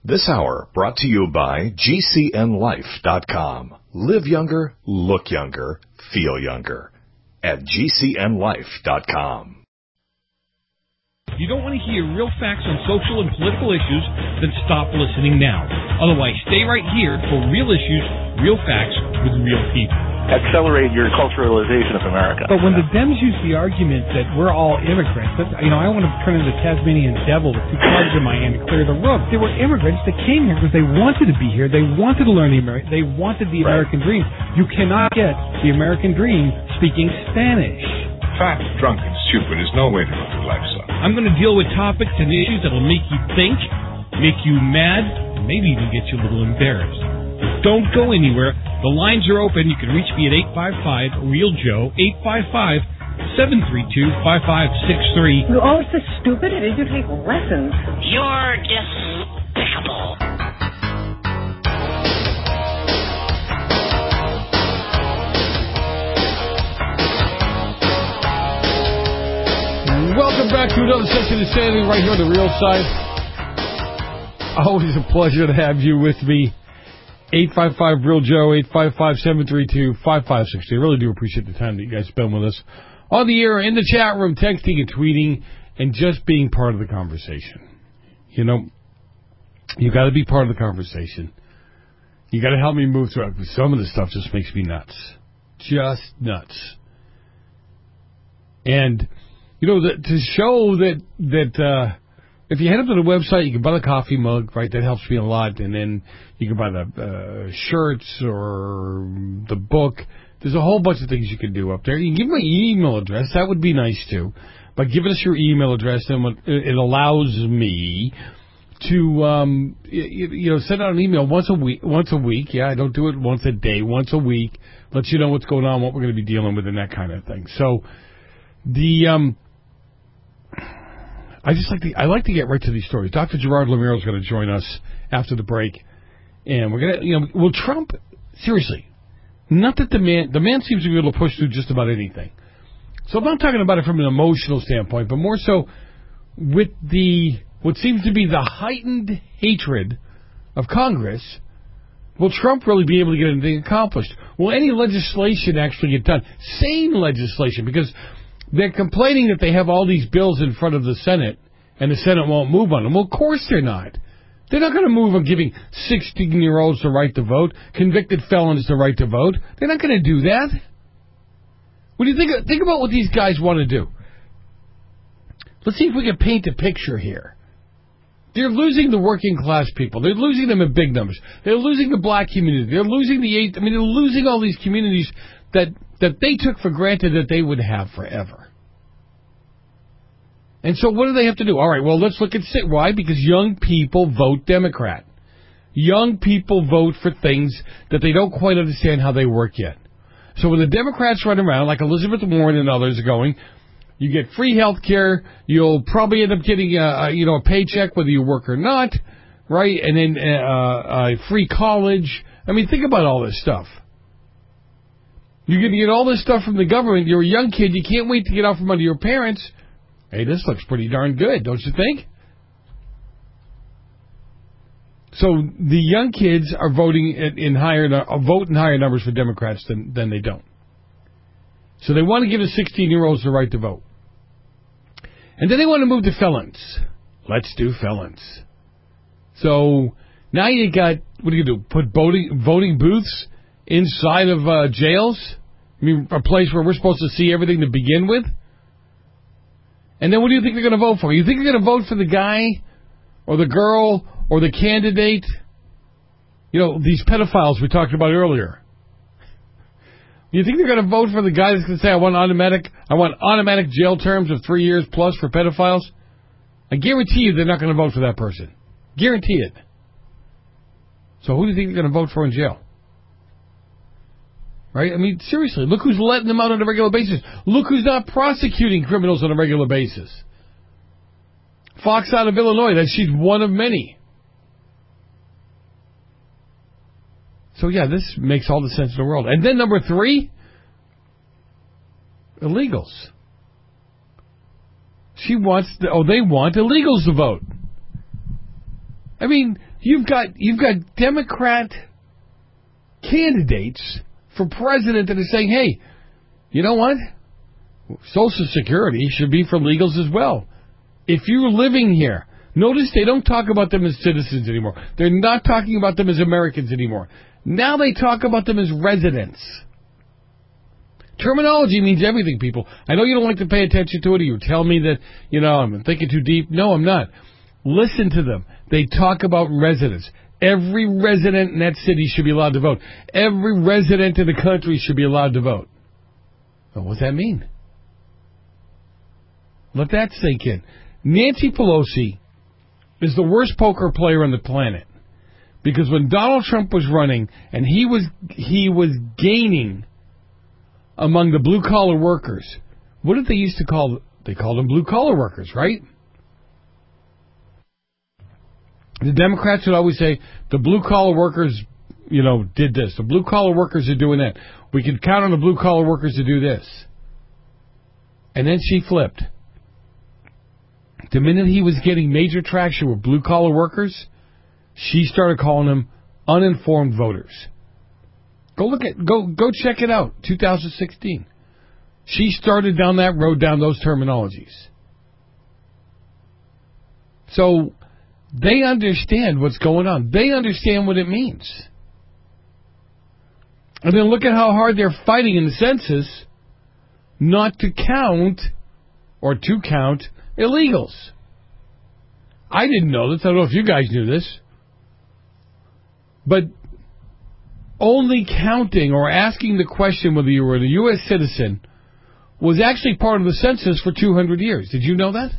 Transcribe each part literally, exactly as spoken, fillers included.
This hour brought to you by G C N life dot com. Live younger, look younger, feel younger at G C N life dot com. You don't want to hear real facts on social and political issues? Then stop listening now. Otherwise, stay right here for real issues, real facts with real people. Accelerate your culturalization of America. But when the Dems use the argument that we're all immigrants, that, you know, I want to turn into the Tasmanian devil with two clubs in my hand to clear the room. They were immigrants that came here because they wanted to be here. They wanted to learn the American. They wanted the Right. American dream. You cannot get the American dream speaking Spanish. Fat, drunk, and stupid is no way to live your life, son. I'm going to deal with topics and issues that will make you think, make you mad, and maybe even get you a little embarrassed. Don't go anywhere. The lines are open. You can reach me at eight five five, real Joe, eight five five, seven three two, five five six three. You're always so stupid. It is you take lessons. You're despicable. Welcome back to another session of Insanity right here on the Real Side. Always a pleasure to have you with me. eight five five, real Joe, eight five five, seven three two, five five six three. I really do appreciate the time that you guys spend with us on the air, in the chat room, texting and tweeting, and just being part of the conversation. You know, you got to be part of the conversation. You got to help me move through it, because some of this stuff just makes me nuts. Just nuts. And, you know, the, to show that, that, uh, if you head up to the website, you can buy the coffee mug, right? That helps me a lot. And then you can buy the uh, shirts or the book. There's a whole bunch of things you can do up there. You can give my email address. That would be nice, too. By giving us your email address, then it allows me to, um, you, you know, send out an email once a week. Once a week, yeah. I don't do it once a day. Once a week, lets you know what's going on, what we're going to be dealing with, and that kind of thing. So the um. I just like to, I like to get right to these stories. Doctor Gerard Lamiro is going to join us after the break. And we're going to, you know, will Trump, seriously, not that the man, the man seems to be able to push through just about anything. So I'm not talking about it from an emotional standpoint, but more so with the, what seems to be the heightened hatred of Congress. Will Trump really be able to get anything accomplished? Will any legislation actually get done? Sane legislation, because they're complaining that they have all these bills in front of the Senate, and the Senate won't move on them. Well, of course they're not. They're not going to move on giving sixteen-year-olds the right to vote, convicted felons the right to vote. They're not going to do that. What do you think? Think about what these guys want to do. Let's see if we can paint a picture here. They're losing the working class people. They're losing them in big numbers. They're losing the black community. They're losing the eight. I mean, they're losing all these communities that that they took for granted that they would have forever. And so what do they have to do? All right, well, let's look at it. Why? Because young people vote Democrat. Young people vote for things that they don't quite understand how they work yet. So when the Democrats run around, like Elizabeth Warren and others are going, you get free health care, you'll probably end up getting a, a, you know, a paycheck whether you work or not, right? And then uh, uh, free college. I mean, think about all this stuff. You're going to get all this stuff from the government. You're a young kid. You can't wait to get out from under your parents. Hey, this looks pretty darn good, don't you think? So the young kids are voting in, in higher uh, vote in higher numbers for Democrats than, than they don't. So they want to give the sixteen-year-olds the right to vote. And then they want to move to felons. Let's do felons. So now you got, what do you do? Put voting, voting booths inside of uh, jails? I mean, a place where we're supposed to see everything to begin with? And then what do you think they're going to vote for? You think they're going to vote for the guy or the girl or the candidate? You know, these pedophiles we talked about earlier. You think they're going to vote for the guy that's going to say, I want automatic, I want automatic jail terms of three years plus for pedophiles? I guarantee you they're not going to vote for that person. Guarantee it. So who do you think they're going to vote for in jail? Right? I mean, seriously, look who's letting them out on a regular basis. Look who's not prosecuting criminals on a regular basis. Fox out of Illinois, that she's one of many. So, yeah, this makes all the sense in the world. And then number three, illegals. She wants, the, oh, they want illegals to vote. I mean, You've got you've got Democrat candidates for president that are saying, hey, you know what? Social Security should be for illegals as well. If you're living here, notice they don't talk about them as citizens anymore. They're not talking about them as Americans anymore. Now they talk about them as residents. Terminology means everything, people. I know you don't like to pay attention to it, or you tell me that, you know, I'm thinking too deep. No, I'm not. Listen to them. They talk about residents. Every resident in that city should be allowed to vote. Every resident in the country should be allowed to vote. Well, what does that mean? Let that sink in. Nancy Pelosi is the worst poker player on the planet. Because when Donald Trump was running and he was he was gaining among the blue-collar workers, what did they used to call, they called them blue-collar workers, right? The Democrats would always say, the blue-collar workers, you know, did this. The blue-collar workers are doing that. We can count on the blue-collar workers to do this. And then she flipped. The minute he was getting major traction with blue-collar workers, she started calling them uninformed voters. Go look at, go go check it out, two thousand sixteen. She started down that road, down those terminologies. So they understand what's going on. They understand what it means. And then look at how hard they're fighting in the census not to count, or to count, illegals. I didn't know this. I don't know if you guys knew this. But only counting or asking the question whether you were a U S citizen was actually part of the census for two hundred years. Did you know that?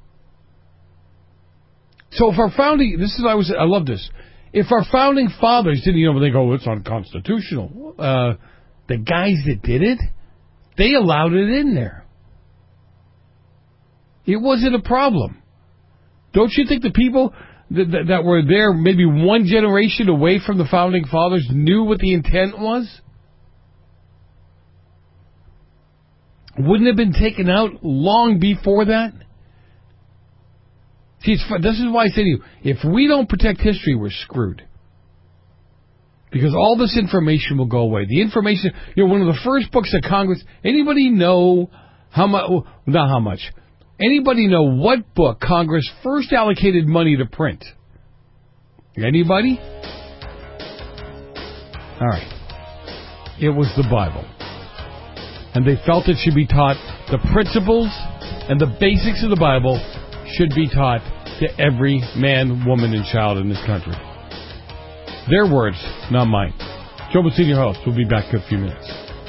So if our founding, this is, I was, I love this. If our founding fathers didn't, you know, they go, it's unconstitutional. Uh, the guys that did it, they allowed it in there. It wasn't a problem. Don't you think the people that, that, that were there maybe one generation away from the founding fathers knew what the intent was? Wouldn't it have been taken out long before that? See, it's, this is why I say to you, if we don't protect history, we're screwed. Because all this information will go away. The information, you know, one of the first books that Congress, anybody know how much, not how much, anybody know what book Congress first allocated money to print? Anybody? All right. It was the Bible. And they felt it should be taught, the principles and the basics of the Bible should be taught to every man, woman, and child in this country. Their words, not mine. Joe Messina, your host. We'll be back in a few minutes.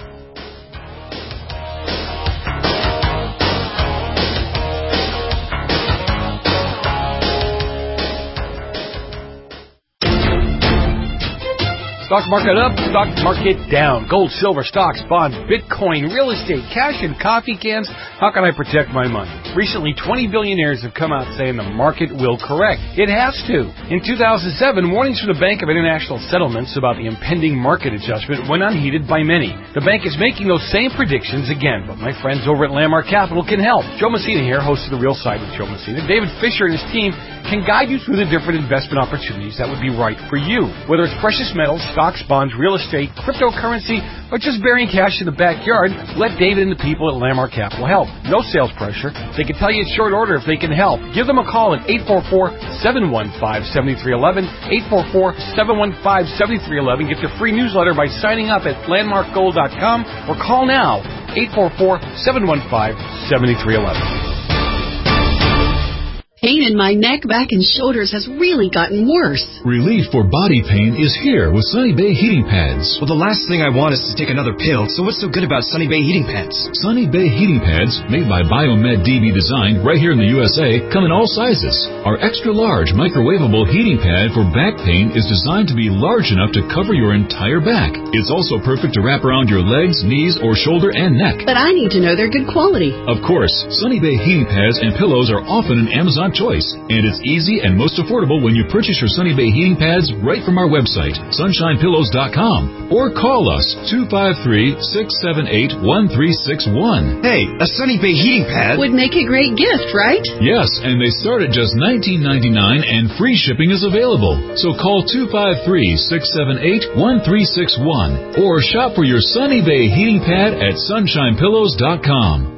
Stock market up, stock market down. Gold, silver, stocks, bonds, Bitcoin, real estate, cash, and coffee cans. How can I protect my money? Recently, twenty billionaires have come out saying the market will correct. It has to. In two thousand seven, warnings from the Bank of International Settlements about the impending market adjustment went unheeded by many. The bank is making those same predictions again, but my friends over at Landmark Capital can help. Joe Messina here, host of The Real Side with Joe Messina. David Fisher and his team can guide you through the different investment opportunities that would be right for you. Whether it's precious metals, stocks, bonds, real estate, cryptocurrency, or just burying cash in the backyard, let David and the people at Landmark Capital help. No sales pressure. They can tell you in short order if they can help. Give them a call at eight four four, seven one five, seven three one one, eight four four, seven one five, seven three one one. Get the free newsletter by signing up at landmark gold dot com or call now, eight four four, seven one five, seven three one one. Pain in my neck, back, and shoulders has really gotten worse. Relief for body pain is here with Sunny Bay Heating Pads. Well, the last thing I want is to take another pill, so what's so good about Sunny Bay Heating Pads? Sunny Bay Heating Pads, made by Biomed D B Design right here in the U S A, come in all sizes. Our extra-large microwavable heating pad for back pain is designed to be large enough to cover your entire back. It's also perfect to wrap around your legs, knees, or shoulder and neck. But I need to know they're good quality. Of course, Sunny Bay Heating Pads and pillows are often in Amazon choice. And it's easy and most affordable when you purchase your Sunny Bay heating pads right from our website, sunshine pillows dot com, or call us two five three, six seven eight, one three six one. Hey, a Sunny Bay heating pad would make a great gift, right? Yes, and they start at just nineteen ninety-nine dollars and free shipping is available. So call two five three, six seven eight, one three six one or shop for your Sunny Bay heating pad at sunshine pillows dot com.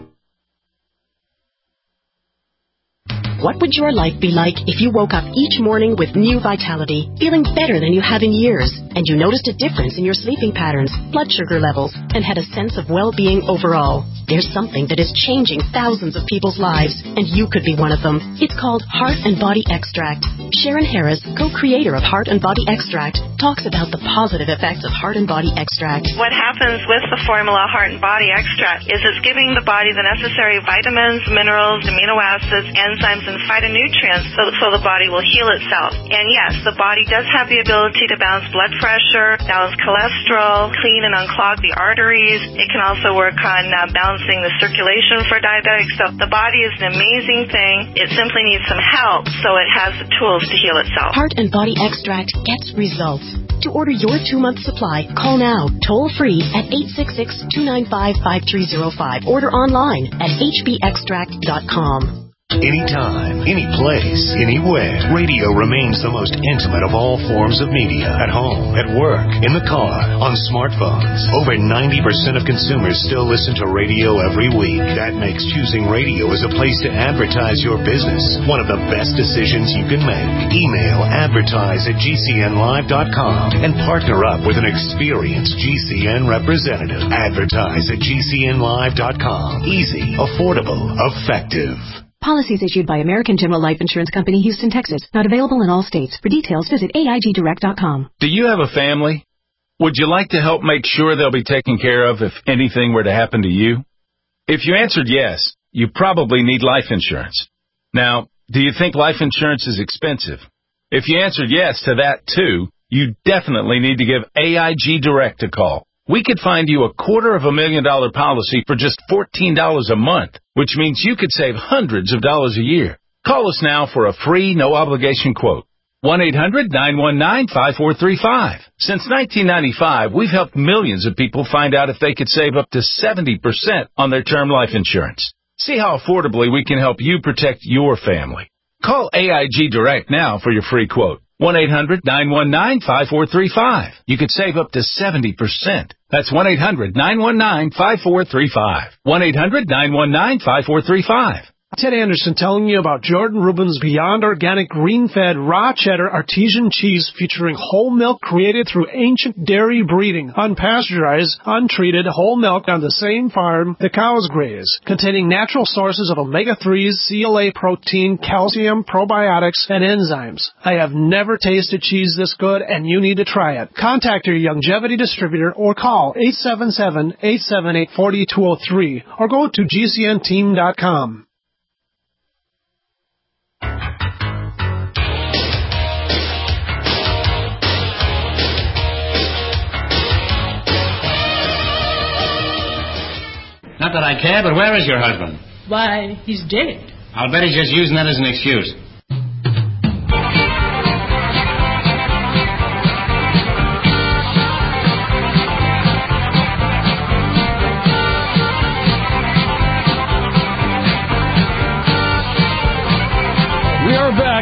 What would your life be like if you woke up each morning with new vitality, feeling better than you have in years, and you noticed a difference in your sleeping patterns, blood sugar levels, and had a sense of well-being overall? There's something that is changing thousands of people's lives, and you could be one of them. It's called Heart and Body Extract. Sharon Harris, co-creator of Heart and Body Extract, talks about the positive effects of Heart and Body Extract. What happens with the formula Heart and Body Extract is it's giving the body the necessary vitamins, minerals, amino acids, enzymes, and phytonutrients so, so the body will heal itself. And yes, the body does have the ability to balance blood pressure, balance cholesterol, clean and unclog the arteries. It can also work on uh, balancing the circulation for diabetics. So the body is an amazing thing. It simply needs some help so it has the tools to heal itself. Heart and Body Extract gets results. To order your two-month supply, call now, toll-free at eight six six, two nine five, five three zero five. Order online at h b extract dot com. Anytime, any place, anywhere, radio remains the most intimate of all forms of media. At home, at work, in the car, on smartphones. Over ninety percent of consumers still listen to radio every week. That makes choosing radio as a place to advertise your business one of the best decisions you can make. Email advertise at g c n live dot com and partner up with an experienced G C N representative. Advertise at g c n live dot com. Easy, affordable, effective. Policies issued by American General Life Insurance Company, Houston, Texas. Not available in all states. For details, visit A I G direct dot com. Do you have a family? Would you like to help make sure they'll be taken care of if anything were to happen to you? If you answered yes, you probably need life insurance. Now, do you think life insurance is expensive? If you answered yes to that too, you definitely need to give A I G Direct a call. We could find you a quarter of a million dollar policy for just fourteen dollars a month, which means you could save hundreds of dollars a year. Call us now for a free, no-obligation quote. one eight hundred, nine one nine, five four three five. Since nineteen ninety-five, we've helped millions of people find out if they could save up to seventy percent on their term life insurance. See how affordably we can help you protect your family. Call A I G Direct now for your free quote. one eight hundred, nine one nine, five four three five. You could save up to seventy percent. That's one eight hundred, nine one nine, five four three five. one eight hundred, nine one nine, five four three five. Ted Anderson telling you about Jordan Rubin's Beyond Organic Green-Fed Raw Cheddar Artesian Cheese featuring whole milk created through ancient dairy breeding, unpasteurized, untreated whole milk on the same farm the cows graze, containing natural sources of omega threes, C L A protein, calcium, probiotics, and enzymes. I have never tasted cheese this good, and you need to try it. Contact your Longevity distributor or call eight seven seven, eight seven eight, four two zero three or go to G C N team dot com. Not that I care, but where is your husband? Why, he's dead. I'll bet he's just using that as an excuse. We are back.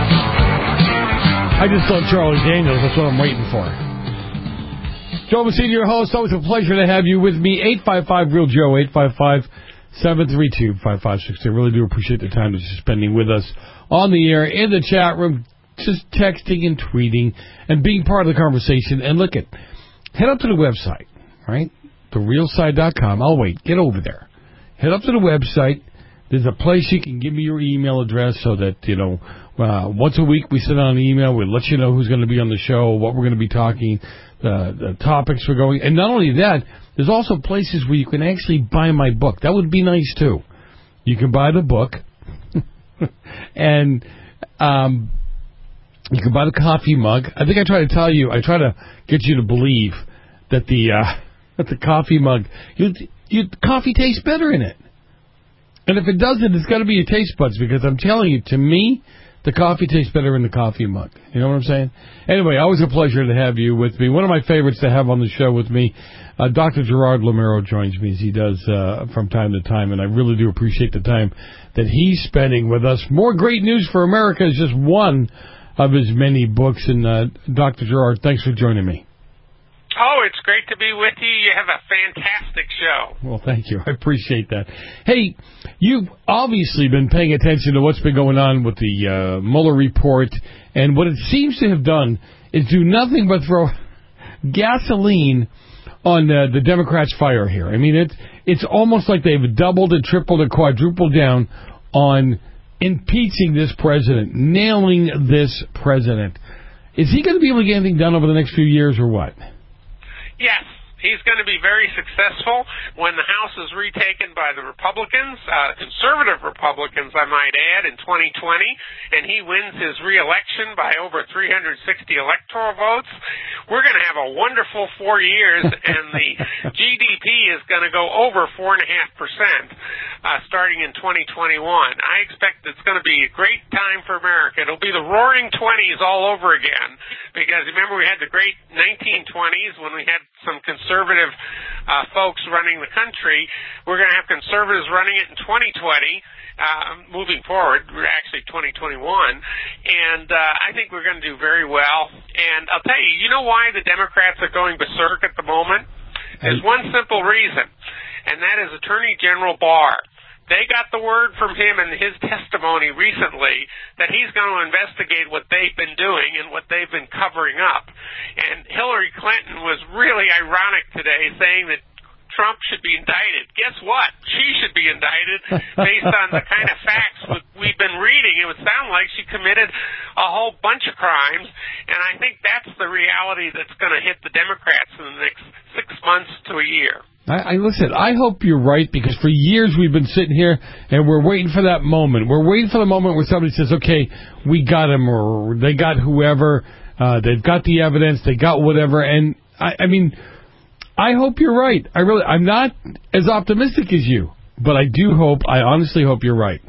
I just love Charlie Daniels. That's what I'm waiting for. Joe Messina, your host. Always a pleasure to have you with me. eight five five, real Joe, eight five five, seven three two, five five six two. I really do appreciate the time that you're spending with us on the air, in the chat room, just texting and tweeting and being part of the conversation. And look at, head up to the website, right? the real side dot com. I'll wait. Get over there. Head up to the website. There's a place you can give me your email address so that, you know, uh, once a week we send out an email. We let you know who's going to be on the show, what we're going to be talking, uh, the topics we're going. And not only that, there's also places where you can actually buy my book. That would be nice, too. You can buy the book. and um, you can buy the coffee mug. I think I try to tell you, I try to get you to believe that the uh, that the coffee mug, you, you, coffee tastes better in it. And if it doesn't, it's got to be your taste buds, because I'm telling you, to me, the coffee tastes better in the coffee mug. You know what I'm saying? Anyway, always a pleasure to have you with me. One of my favorites to have on the show with me, uh, Doctor Gerard Lameiro joins me, as he does uh, from time to time, and I really do appreciate the time that he's spending with us. More Great News for America is just one of his many books, and uh, Doctor Gerard, thanks for joining me. Oh, it's great to be with you. You have a fantastic show. Well, thank you. I appreciate that. Hey, you've obviously been paying attention to what's been going on with the uh, Mueller report, and what it seems to have done is do nothing but throw gasoline on uh, the Democrats' fire here. I mean, it's, it's almost like they've doubled and tripled and quadrupled down on impeaching this president, nailing this president. Is he going to be able to get anything done over the next few years or what? Yes, he's going to be very successful when the House is retaken by the Republicans, uh, conservative Republicans, I might add, in twenty twenty, and he wins his re-election by over three hundred sixty electoral votes. We're going to have a wonderful four years, and the G D P is going to go over four point five percent uh, starting in twenty twenty-one. I expect it's going to be a great time for America. It'll be the roaring twenties all over again, because remember we had the great nineteen twenties when we had some conservative uh, folks running the country. We're going to have conservatives running it in twenty twenty. Uh, moving forward, we're actually twenty twenty-one, and uh, I think we're going to do very well. And I'll tell you, you know why the Democrats are going berserk at the moment? There's one simple reason, and that is Attorney General Barr. They got the word from him in his testimony recently that he's going to investigate what they've been doing and what they've been covering up. And Hillary Clinton was really ironic today, saying that Trump should be indicted. Guess what? She should be indicted based on the kind of facts we've been reading. It would sound like she committed a whole bunch of crimes, and I think that's the reality that's going to hit the Democrats in the next six months to a year. I, I listen, I hope you're right, because for years we've been sitting here and we're waiting for that moment. We're waiting for the moment where somebody says, okay, we got him, or they got whoever, uh, they've got the evidence, they got whatever, and I, I mean... I hope you're right. I really, I'm not as optimistic as you, but I do hope, I honestly hope you're right.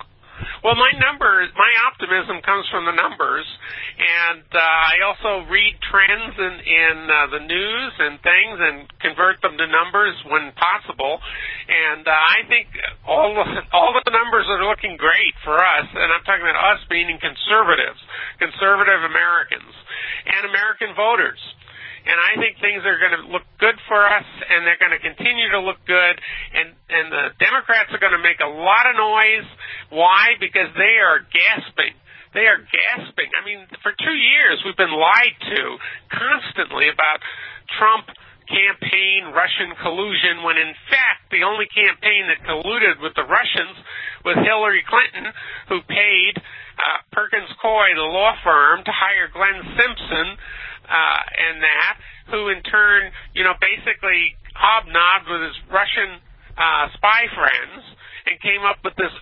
Well, my numbers, my optimism comes from the numbers, and uh, I also read trends in, in uh, the news and things and convert them to numbers when possible. And uh, I think all the, all the numbers are looking great for us, and I'm talking about us meaning conservatives, conservative Americans, and American voters. And I think things are going to look good for us, and they're going to continue to look good. And, and the Democrats are going to make a lot of noise. Why? Because they are gasping. They are gasping. I mean, for two years we've been lied to constantly about Trump campaign Russian collusion, when in fact the only campaign that colluded with the Russians was Hillary Clinton, who paid uh, Perkins Coie, the law firm, to hire Glenn Simpson, Uh, and that, who in turn, you know, basically hobnobbed with his Russian uh, spy friends and came up with this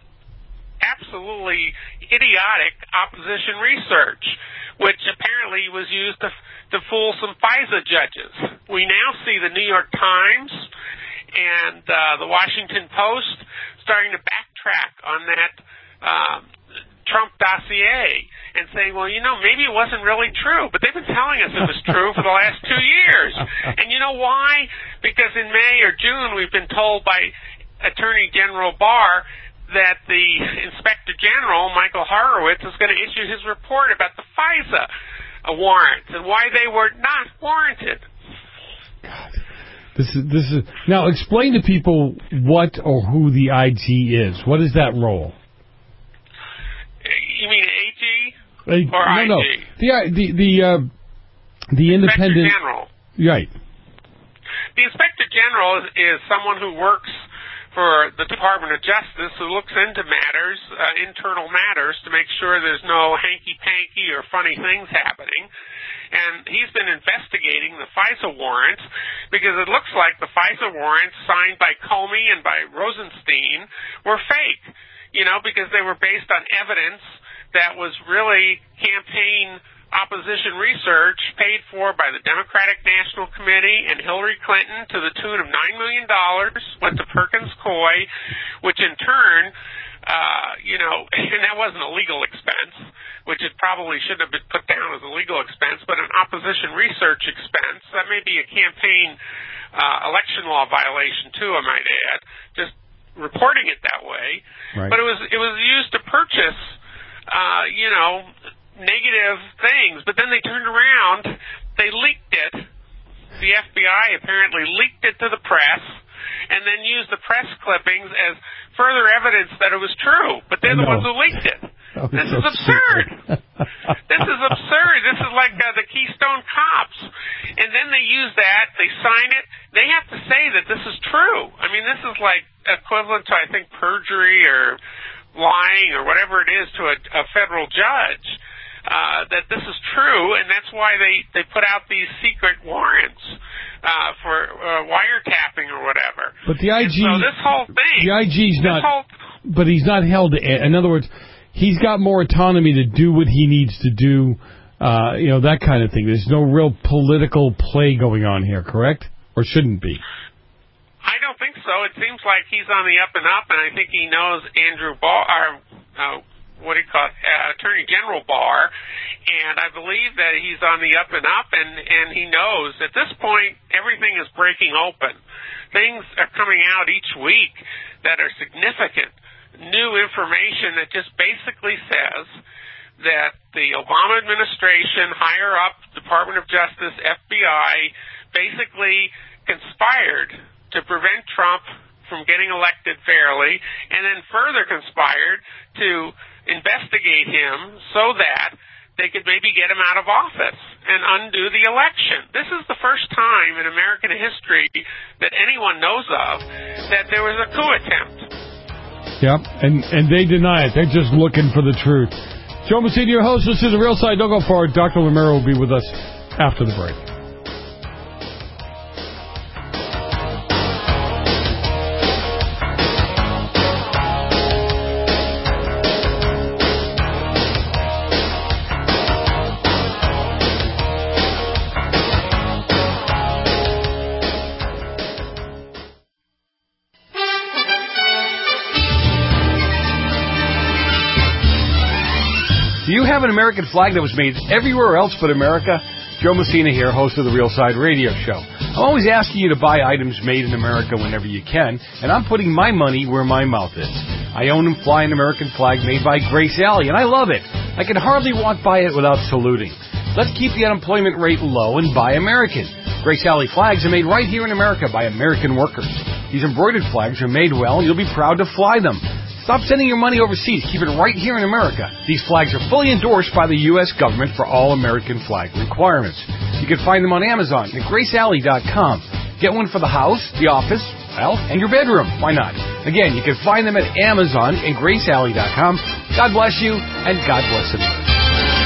absolutely idiotic opposition research, which apparently was used to, to fool some FISA judges. We now see the New York Times and uh, the Washington Post starting to backtrack on that um, Trump dossier and saying, well, you know, maybe it wasn't really true, but they've been telling us it was true for the last two years. And you know why? Because in May or June we've been told by Attorney General Barr that the Inspector General, Michael Horowitz, is going to issue his report about the FISA warrants and why they were not warranted. God. This is, this is, now explain to people what or who the I G is. What is that role? You mean A G? Uh, or no, I G? no. The the the uh, the independent. Inspector General. Right. The Inspector General is, is someone who works for the Department of Justice, who looks into matters, uh, internal matters, to make sure there's no hanky-panky or funny things happening. And he's been investigating the FISA warrants because it looks like the FISA warrants signed by Comey and by Rosenstein were fake, you know, because they were based on evidence that was really campaign opposition research paid for by the Democratic National Committee and Hillary Clinton to the tune of nine million dollars went to Perkins Coie, which in turn, uh, you know, and that wasn't a legal expense, which it probably shouldn't have been put down as a legal expense, but an opposition research expense. That may be a campaign uh, election law violation, too, I might add, just reporting it that way. Right. But it was it was used to purchase, uh, you know, negative things, but then they turned around, they leaked it. The F B I apparently leaked it to the press and then used the press clippings as further evidence that it was true, but they're the no. ones who leaked it. Oh, this so is absurd. This is absurd. This is like uh, the Keystone Cops. And then they use that, they sign it, they have to say that this is true. I mean, this is like equivalent to, I think, perjury or lying or whatever it is to a, a federal judge. Uh, that this is true, and that's why they, they put out these secret warrants uh, for uh, wiretapping or whatever. But the I G, and so this whole thing, the I G's not, whole, but he's not held to, in other words, he's got more autonomy to do what he needs to do, uh, you know, that kind of thing. There's no real political play going on here, correct? Or shouldn't be? I don't think so. It seems like he's on the up and up, and I think he knows Andrew Barr, or, uh, what do you call it, uh, Attorney General Barr, and I believe that he's on the up and up, and, and he knows at this point everything is breaking open. Things are coming out each week that are significant, new information that just basically says that the Obama administration, higher up, Department of Justice, F B I, basically conspired to prevent Trump from getting elected fairly, and then further conspired to investigate him so that they could maybe get him out of office and undo the election. This is the first time in American history that anyone knows of that there was a coup attempt. Yep, and, and they deny it. They're just looking for the truth. Joe Messina, your host. This is The Real Side. Don't go far. Doctor Lamero will be with us after the break. Do you have an American flag that was made everywhere else but America? Joe Messina here, host of the Real Side Radio Show. I'm always asking you to buy items made in America whenever you can, and I'm putting my money where my mouth is. I own and fly an American flag made by Grace Alley, and I love it. I can hardly walk by it without saluting. Let's keep the unemployment rate low and buy American. Grace Alley flags are made right here in America by American workers. These embroidered flags are made well, and you'll be proud to fly them. Stop sending your money overseas. Keep it right here in America. These flags are fully endorsed by the U S government for all American flag requirements. You can find them on Amazon at grace alley dot com. Get one for the house, the office, well, and your bedroom. Why not? Again, you can find them at Amazon and grace alley dot com. God bless you, and God bless America.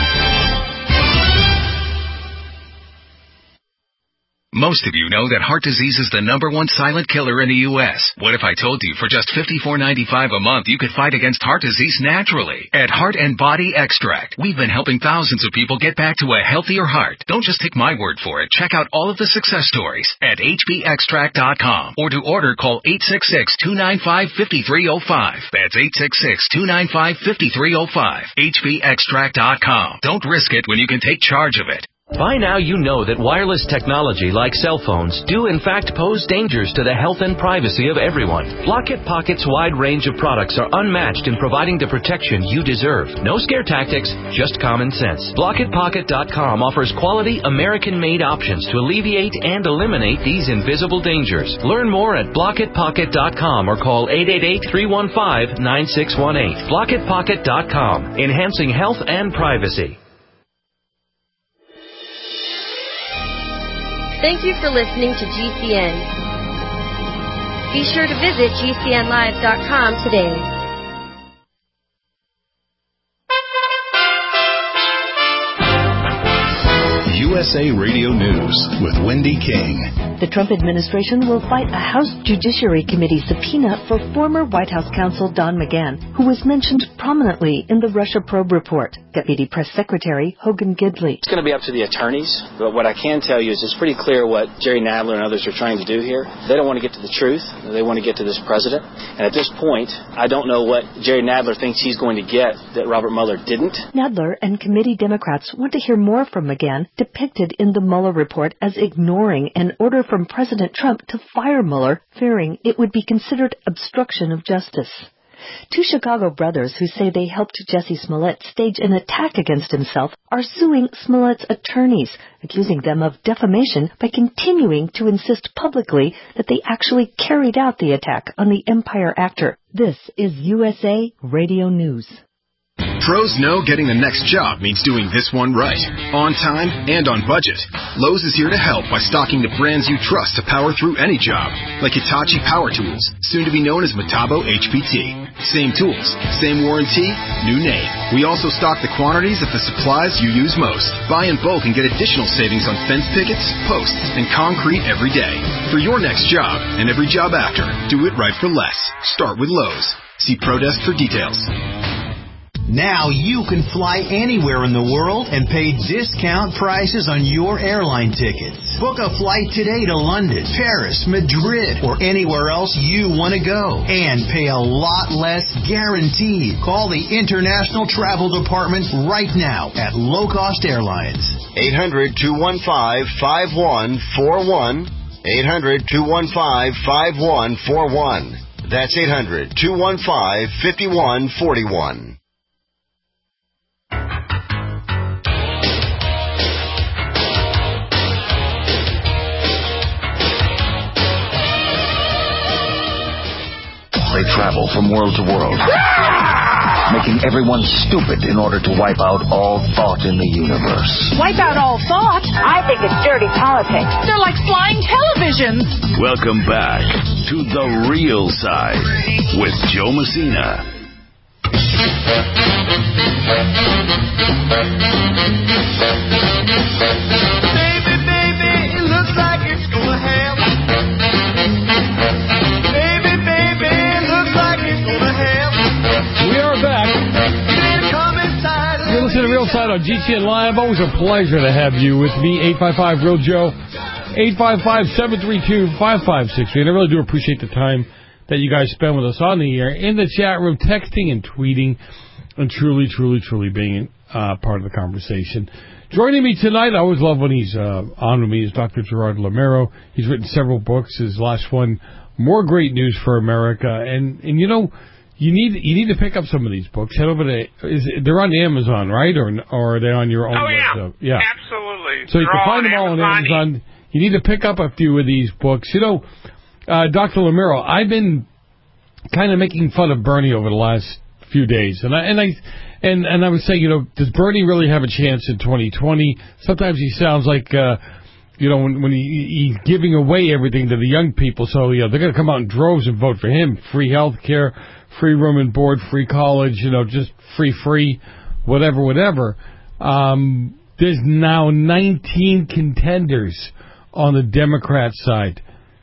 Most of you know that heart disease is the number one silent killer in the U S What if I told you for just fifty-four ninety-five a month you could fight against heart disease naturally? At Heart and Body Extract, we've been helping thousands of people get back to a healthier heart. Don't just take my word for it. Check out all of the success stories at h b extract dot com, or to order, call eight six six, two nine five, five three zero five. That's eight six six, two nine five, five three zero five. h b extract dot com. Don't risk it when you can take charge of it. By now you know that wireless technology like cell phones do in fact pose dangers to the health and privacy of everyone. Blockit Pocket's wide range of products are unmatched in providing the protection you deserve. No scare tactics, just common sense. Blockit Pocket dot com offers quality American-made options to alleviate and eliminate these invisible dangers. Learn more at Blockit Pocket dot com or call eight eight eight, three one five, nine six one eight. Blockit Pocket dot com, enhancing health and privacy. Thank you for listening to G C N. Be sure to visit G C N live dot com today. U S A Radio News with Wendy King. The Trump administration will fight a House Judiciary Committee subpoena for former White House counsel Don McGahn, who was mentioned prominently in the Russia probe report. Deputy Press Secretary Hogan Gidley. It's going to be up to the attorneys, but what I can tell you is it's pretty clear what Jerry Nadler and others are trying to do here. They don't want to get to the truth. They want to get to this president. And at this point, I don't know what Jerry Nadler thinks he's going to get that Robert Mueller didn't. Nadler and committee Democrats want to hear more from McGahn, depicted in the Mueller report as ignoring an order from President Trump to fire Mueller, fearing it would be considered obstruction of justice. Two Chicago brothers who say they helped Jussie Smollett stage an attack against himself are suing Smollett's attorneys, accusing them of defamation by continuing to insist publicly that they actually carried out the attack on the Empire actor. This is U S A Radio News. Pros know getting the next job means doing this one right, on time and on budget. Lowe's is here to help by stocking the brands you trust to power through any job, like Hitachi Power Tools, soon to be known as Metabo H P T. Same tools, same warranty, new name. We also stock the quantities of the supplies you use most. Buy in bulk and get additional savings on fence pickets, posts, and concrete every day. For your next job and every job after, do it right for less. Start with Lowe's. See ProDesk for details. Now you can fly anywhere in the world and pay discount prices on your airline tickets. Book a flight today to London, Paris, Madrid, or anywhere else you want to go. And pay a lot less guaranteed. Call the International Travel Department right now at Low Cost Airlines. eight hundred, two one five, five one four one. eight hundred, two one five, five one four one. That's eight hundred, two one five, five one four one. They travel from world to world, making everyone stupid in order to wipe out all thought in the universe. Wipe out all thought? I think it's dirty politics. They're like flying televisions. Welcome back to The Real Side with Joe Messina. Baby, baby, it looks like it's gonna happen. We are back. You're listening to Real Side on G C N Live. Always a pleasure to have you with me. eight five five Real Joe. eight five five, seven three two, five five six three. And I really do appreciate the time that you guys spend with us on the air, in the chat room, texting and tweeting, and truly, truly, truly being uh, part of the conversation. Joining me tonight, I always love when he's uh, on with me, is Doctor Gerard Lameiro. He's written several books. His last one, More Great News for America. And, and you know, You need you need to pick up some of these books. Head over to is it, they're on Amazon, right, or or are they on your own oh, yeah. website? Yeah, absolutely. So you they're can find them all on Amazon. You need to pick up a few of these books. You know, uh, Doctor Lameiro, I've been kind of making fun of Bernie over the last few days, and I and I and and I was saying, you know, does Bernie really have a chance in twenty twenty? Sometimes he sounds like. Uh, You know, when, when he, he's giving away everything to the young people, so, you know, they're going to come out in droves and vote for him. Free health care, free room and board, free college, you know, just free, free, whatever, whatever. Um, there's now nineteen contenders on the Democrat side.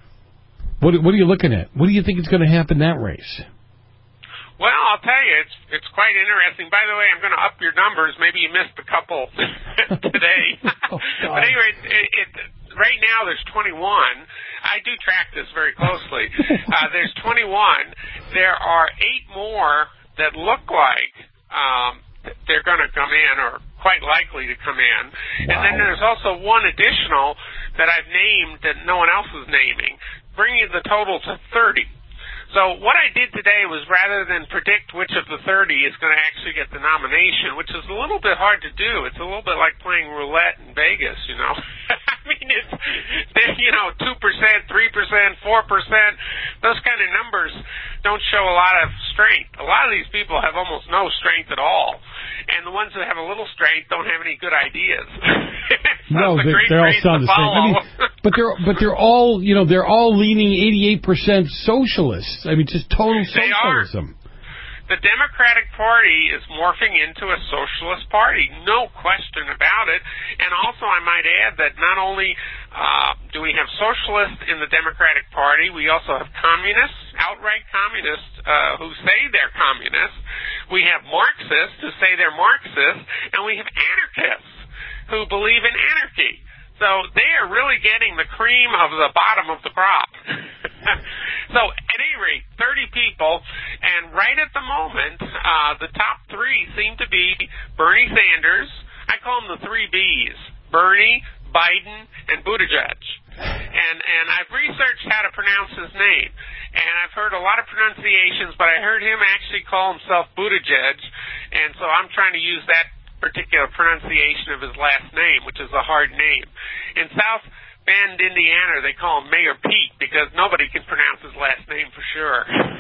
What, what are you looking at? What do you think is going to happen in that race? Well, I'll tell you, it's it's quite interesting. By the way, I'm going to up your numbers. Maybe you missed a couple today. Oh, but anyway, it, it, right now there's twenty-one. I do track this very closely. Uh, there's twenty-one. There are eight more that look like um, they're going to come in, or quite likely to come in. Wow. And then there's also one additional that I've named that no one else is naming, bringing the total to thirty. So what I did today was, rather than predict which of the thirty is going to actually get the nomination, which is a little bit hard to do. It's a little bit like playing roulette in Vegas, you know. I mean, it's, you know, two percent, three percent, four percent. Those kind of numbers don't show a lot of strength. A lot of these people have almost no strength at all. And the ones that have a little strength don't have any good ideas. So no, they, they all sound the same. I mean, but they're but they're all you know they're all leaning eighty-eight percent socialists. I mean, just total they socialism. Are. The Democratic Party is morphing into a socialist party, no question about it. And also, I might add that not only uh, do we have socialists in the Democratic Party, we also have communists, outright communists, uh, who say they're communists. We have Marxists who say they're Marxists, and we have anarchists who believe in anarchy. So they are really getting the cream of the bottom of the crop. So at any rate, thirty people, and right at the moment, uh, the top three seem to be Bernie Sanders. I call them the three B's: Bernie, Biden, and Buttigieg. And and I've researched how to pronounce his name, and I've heard a lot of pronunciations, but I heard him actually call himself Buttigieg, and so I'm trying to use that particular pronunciation of his last name, which is a hard name. In South Bend, Indiana, they call him Mayor Pete because nobody can pronounce his last name for sure.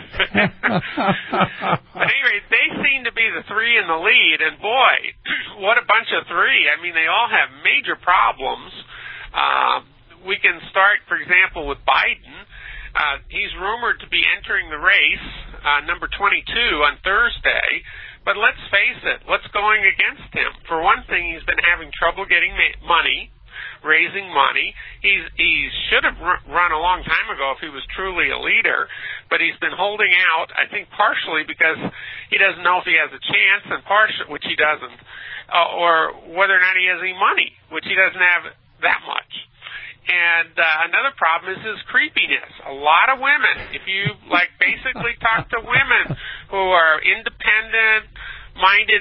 But anyway, they seem to be the three in the lead, and boy, what a bunch of three. I mean, they all have major problems. Uh, we can start, for example, with Biden. Uh, he's rumored to be entering the race, uh, number twenty-two on Thursday. But let's face it, what's going against him? For one thing, he's been having trouble getting ma- money, raising money. He's, he should have run a long time ago if he was truly a leader, but he's been holding out, I think partially because he doesn't know if he has a chance, and partially, which he doesn't, uh, or whether or not he has any money, which he doesn't have that much. And uh, another problem is his creepiness. A lot of women, if you like basically talk to women who are independent-minded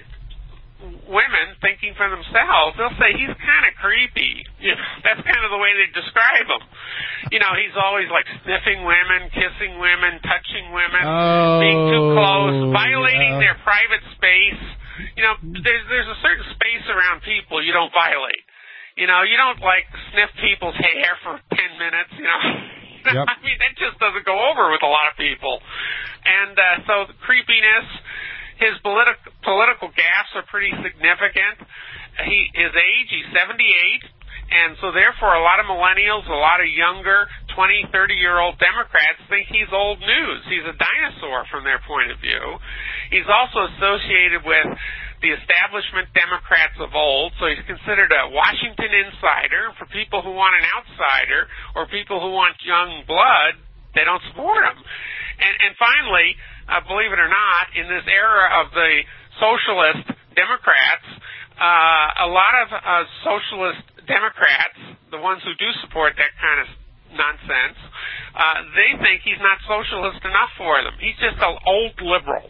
women thinking for themselves, they'll say he's kind of creepy. You know, that's kind of the way they describe him. You know, he's always like sniffing women, kissing women, touching women, oh, being too close, violating yeah. their private space. You know, there's there's a certain space around people you don't violate. You know, you don't, like, sniff people's hair for ten minutes, you know. Yep. I mean, that just doesn't go over with a lot of people. And uh, so the creepiness, his politi- political gaffes are pretty significant. He, his age, he's seventy-eight, and so therefore a lot of millennials, a lot of younger twenty, thirty-year-old Democrats think he's old news. He's a dinosaur from their point of view. He's also associated with the establishment Democrats of old, so he's considered a Washington insider. For people who want an outsider or people who want young blood, they don't support him. And, and finally, uh, believe it or not, in this era of the socialist Democrats, uh, a lot of uh, socialist Democrats, the ones who do support that kind of nonsense, uh, they think he's not socialist enough for them. He's just an old liberal.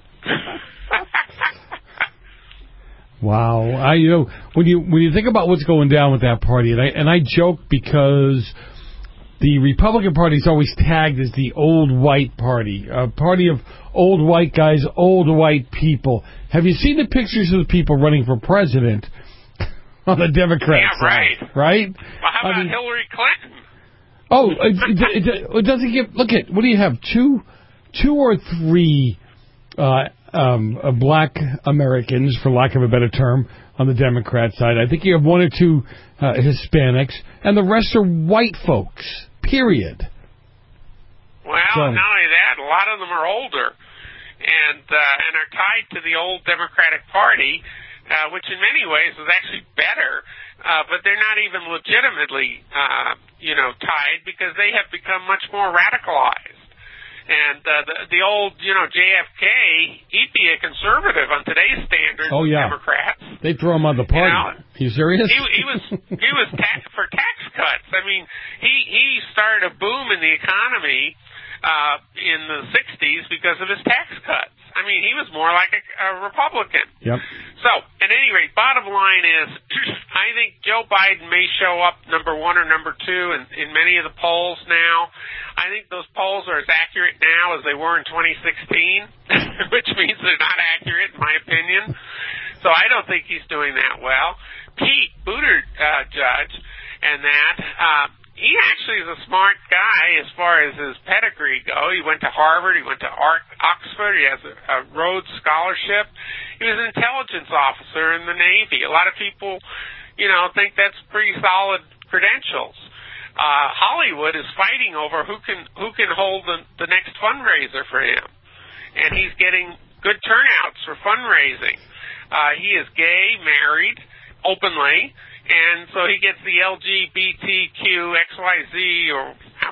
Wow, I you know when you when you think about what's going down with that party, and I and I joke because the Republican Party is always tagged as the old white party, a party of old white guys, old white people. Have you seen the pictures of the people running for president on the Democrat yeah, side? Right. Right. Well, how about I mean, Hillary Clinton? Oh, it, it, it, it doesn't get. Look at what do you have? Two, two or three. Uh, Um, uh, black Americans, for lack of a better term, on the Democrat side. I think you have one or two uh, Hispanics, and the rest are white folks, period. Well, so. Not only that, a lot of them are older and uh, and are tied to the old Democratic Party, uh, which in many ways is actually better, uh, but they're not even legitimately, uh, you know, tied because they have become much more radicalized. And uh, the, the old, you know, J F K, he'd be a conservative on today's standards. Oh yeah, Democrats. They throw him on the party. You know, Are you serious? He, he was he was tax, for tax cuts. I mean, he he started a boom in the economy uh, in the sixties because of his tax cuts. I mean, he was more like a, a Republican. Yep. So, at any rate, bottom line is, I think Joe Biden may show up number one or number two in, in many of the polls now. I think those polls are as accurate now as they were in twenty sixteen, which means they're not accurate, in my opinion. So I don't think he's doing that well. Pete Buttigieg and that, uh, he actually is a smart guy as far as his pedigree go. He went to Harvard. He went to Oxford. He has a, a Rhodes Scholarship. He was an intelligence officer in the Navy. A lot of people, you know, think that's pretty solid credentials. Uh, Hollywood is fighting over who can who can hold the, the next fundraiser for him, and he's getting good turnouts for fundraising. Uh, he is gay, married, openly. And so he gets the L G B T Q X Y Z, or how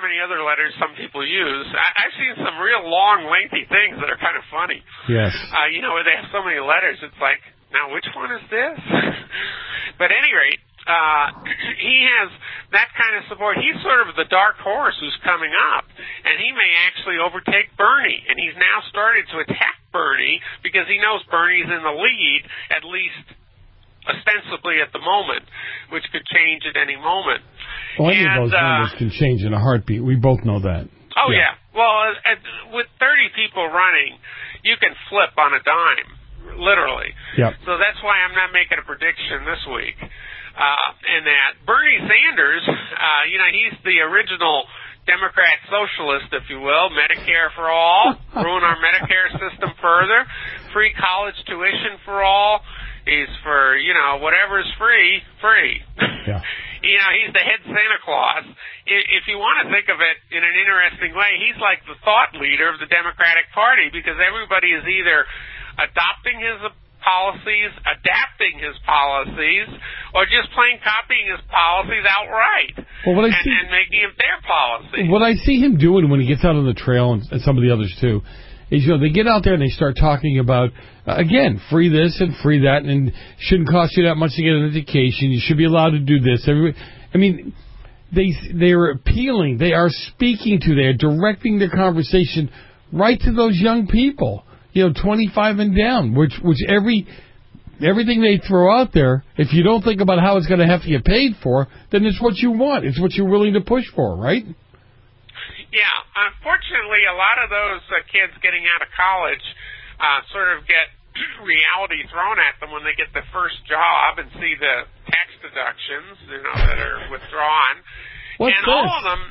many other letters some people use. I, I've seen some real long, lengthy things that are kind of funny. Yes. Uh, you know, where they have so many letters, it's like, now which one is this? But at any rate, uh, he has that kind of support. He's sort of the dark horse who's coming up, and he may actually overtake Bernie. And he's now started to attack Bernie because he knows Bernie's in the lead, at least ostensibly at the moment, which could change at any moment. Well, any and, of those uh, numbers can change in a heartbeat. We both know that. Oh, yeah. yeah. Well, at, with thirty people running, you can flip on a dime, literally. Yep. So that's why I'm not making a prediction this week. Uh, and that Bernie Sanders, uh, you know, he's the original Democrat socialist, if you will. Medicare for all, ruin our Medicare system further, free college tuition for all. He's for, you know, whatever's free, free. Yeah. You know, he's the head Santa Claus. If you want to think of it in an interesting way, he's like the thought leader of the Democratic Party because everybody is either adopting his policies, adapting his policies, or just plain copying his policies outright well, what I and, see, and making them their policies. What I see him doing when he gets out on the trail, and, and some of the others too, is, you know, they get out there and they start talking about, uh, again, free this and free that, and shouldn't cost you that much to get an education. You should be allowed to do this. Every, I mean, they they are appealing. They are speaking to. They are directing their conversation right to those young people, you know, twenty-five and down, which which every everything they throw out there, if you don't think about how it's going to have to get paid for, then it's what you want. It's what you're willing to push for, right? Yeah, unfortunately, a lot of those uh, kids getting out of college uh, sort of get reality thrown at them when they get their first job and see the tax deductions, you know, that are withdrawn. What's and this? all of them,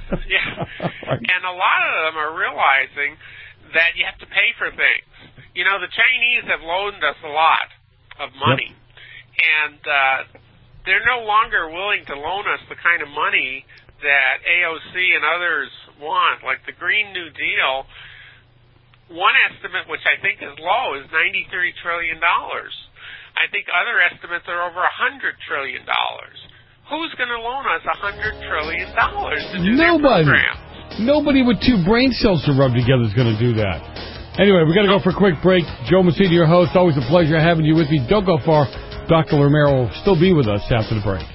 yeah, and a lot of them are realizing that you have to pay for things. You know, the Chinese have loaned us a lot of money, yep. and uh, they're no longer willing to loan us the kind of money that A O C and others want, like the Green New Deal. One estimate, which I think is low, is ninety-three trillion dollars. I think other estimates are over one hundred trillion dollars. Who's going to loan us one hundred trillion dollars to do Nobody. their program? Nobody with two brain cells to rub together is going to do that. Anyway, we got to go for a quick break. Joe Messina, your host. Always a pleasure having you with me. Don't go far. Doctor Romero will still be with us after the break.